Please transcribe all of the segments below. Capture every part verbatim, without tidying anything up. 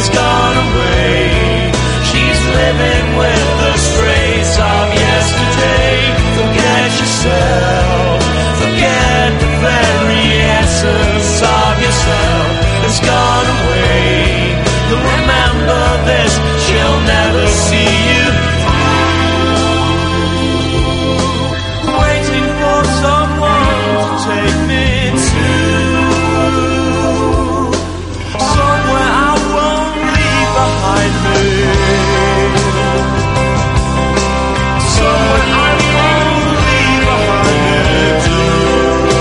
has gone away. She's living with the strays of yesterday. Forget yourself, forget the very essence of yourself. It's gone away. You'll remember this, she'll never see you through. Waiting for someone to take me to somewhere I won't leave behind me. Somewhere I won't leave behind me too.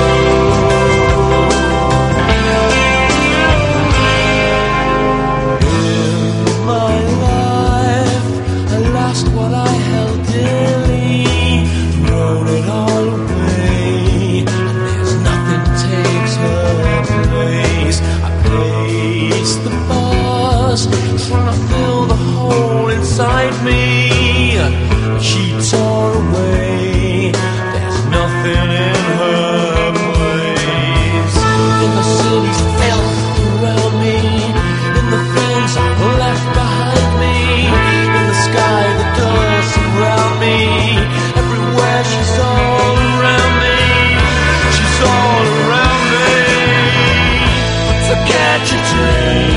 In my life, I lost what I held dearly, thrown it all away, and there's nothing takes her place. I placed the bars, trying to fill the hole inside me. She tore away, there's nothing in her place. In the city's filth around me, in the things I've left behind me, in the sky, the dust around me, everywhere she's all around me, she's all around me. Forget your dreams.